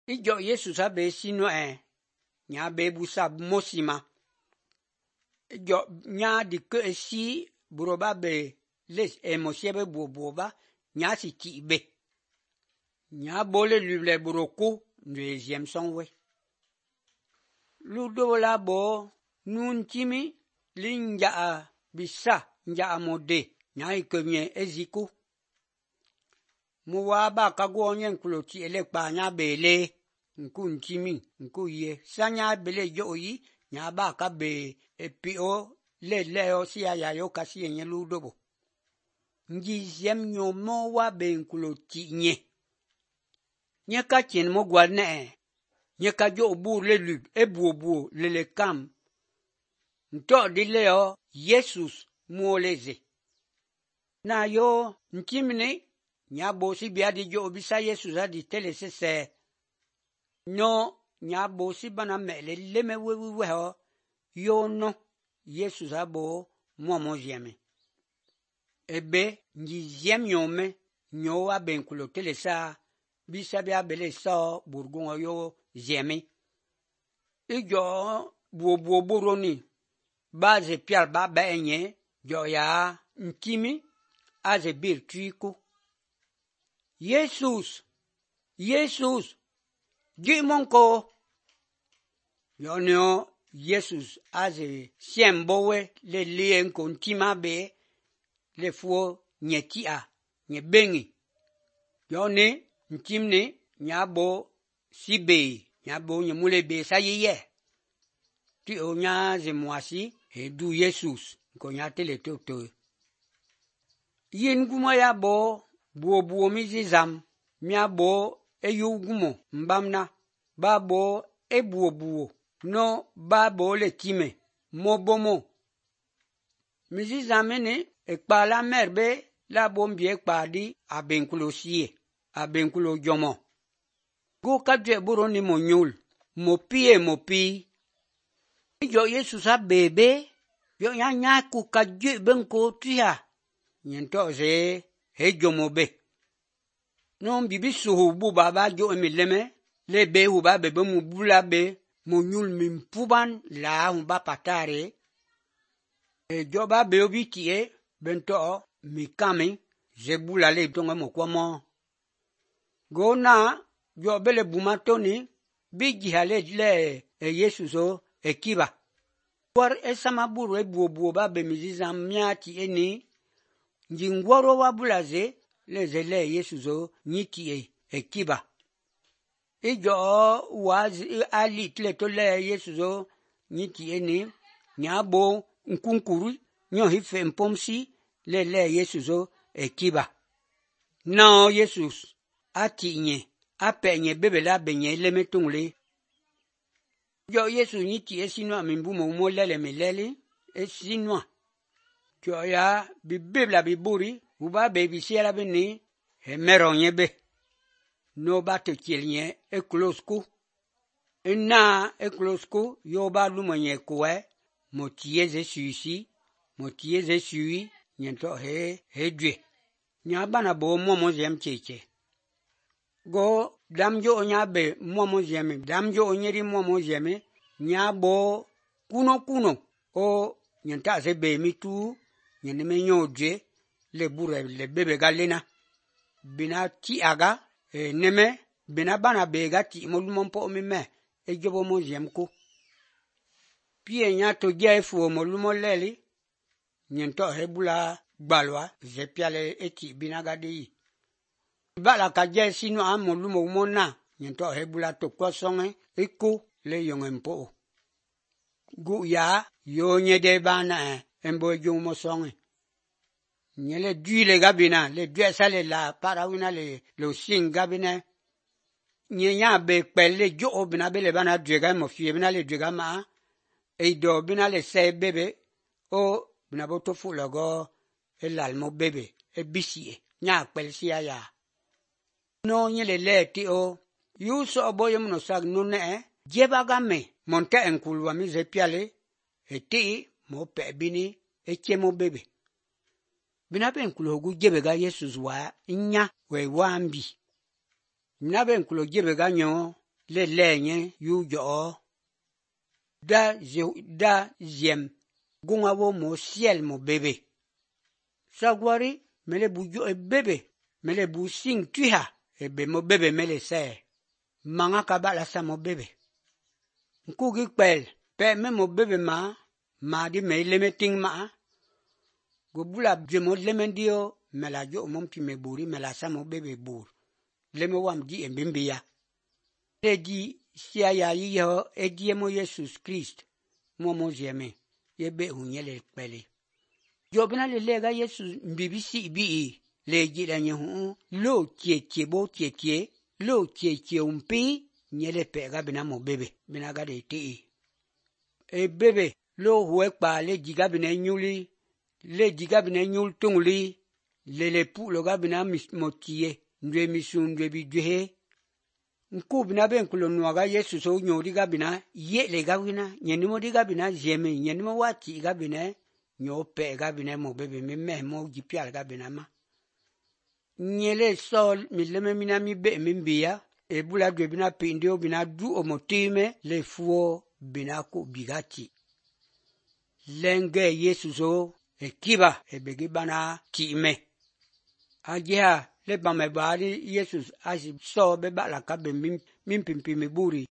Ijo Yesu sabe sino nya be busa mosima. Ijo nya di ke si buroba be les mosiebe buoba nya si ti be. Nya bole luble buroko deuxième sonwe. Ludo la bo nun chimi linja bisa nja mode nya ikenye eziko. Muwaba kago onye nkuloti elekpa nya bele nku nchimi nku ye sanya bele yo yi nya ba ka be epio le o si aya yo kasi enye ludobo nji ziem nyomo wa be nkuloti nye ka chen mo gwane nye ka jo bu le lub ebuobuo le kam nto dile o Jesus muoleze na yo nchimini nya bo si bia di jo bisa Yesu za di tele se no nya bo si bana mele le me we ho yo no Yesu za bo mo jeme ebe nji jem nyome nyo wa benkulo tele sa bisa bia bele so burgun yo jeme ijo buo boroni baze pial ba enye jo ya nkimi aze birtuiko Jesus, Jimonko. Yonyo, Jesus, aze siembowe le lien kontima be le fuo nyetia, nye bengi. Yone, ntimne, nyabo sibe, nyabo nyemule be sa ye. Ti onya ze mwasi, edu Jesus, konyate le toto. Yen kuma ya bo, buo mizizam mia bo eyugumo mbamna ba bo ebuo no ba bo le time mobomo mizizamene ekpala merbe la bombi ekpadi abenkulo sie abenkulo jomo go kadwe buro ni monyul mopi yo Yesu sa bebe yo nya ku kadwe benko tia nyento ze hejomobe no bibi suhu bu baba jo emileme le be hu ba be mu bula be mo nyul min puban la hu ba patare jo ba be obitie bento mi kame je bula le tonga mo kwamo gona jo bele bumatoni bigi hale le Yesu zo ekiba war esama buru ebuo ba be miziza miati eni njingwaro wa bulaze lezele Yesu zo nyiti ekiba ijo wazi ali tleto le Yesu zo nyiti eni nyabo nkunkuru nyo hife mpomsi le Yesu zo ekiba no Jesus atinye apenye bebela benye lemetungle jo Yesu nyiti esinwa mimbu mo lele melele esinwa jo ya bibla biburi uba baby siera beni hemero nyebe no bato kielnye eklosku na eklosku yo ba lumonye kwe motieze sui nyento hedwe nya bana bo momo zem cheche go damjo onyabe momo zeme damjo onyeri momo zeme nya bo kuno o nyenta ze be mitu nyene menyodje le bure le bebe galena bina ti aga neme bina bana bega ti molumompo mime ejobo mo jemko pie nya to jefu molumo leli nyento hebula gbalwa je piale eti bina gadi bala ka je sino amolumo mona nyento hebula to kwasonge eko le yongempo gu ya yo nyede bana embo jomo songe nyele duile gabina le due sale la parawina le sing gabina nyenya be pelle jo obina bele bana duega mo fie bina le duega ma e do bina le se bebe o bina boto fulogo el almo bebe e bisie nya pel sia ya no nyele le ti o yuso oboye mno sag no ne jeba game monte enkulwa mi ze piale e ti mo pe bini e chemo bebe bina ben kulo gu jebe ga Yesu wa nya we wambi bina ben kulo jebe ga nyo le nye yu jo da ziem gunga wo mo siel mo bebe sagwari mele bu jo bebe mele bu sing tuha ebe mo bebe mele se manga kabala sa mo bebe nkugi pel pe me mo bebe ma di me leme ting ma go bula je mo leme dio mela jo mo mpi me buri mela sa mo bebe bur leme wam di embimbiya di sia ya yo ediemo Jesus Christ mo jeme yebe hunyele pele jobna le lega Jesus mbibisi bi le jida nyu lo tie bo tie lo tie umpi nyele pega bina mo bebe bina ga de ti e bebe lo huwe pa le jiga bina nyuli le jiga bina nyul tungli le pu lo ga bina motie ndwe misun ndwe bidwe nku bina ben kulo nuaga Yesu so nyori ga bina ye le ga bina nyenimo di ga bina jeme nyenimo wati ga bina nyo pe ga bina mo bebe me mo jipia ga bina ma nyele sol mi leme mina mi be mbia e bula dwe bina pindio bina du omotime le fuo bina ko bigati lenge Yesu so e kiba e begi bana time ajia le ba me bari Jesus asi so be ba la ka be min pimpi me buri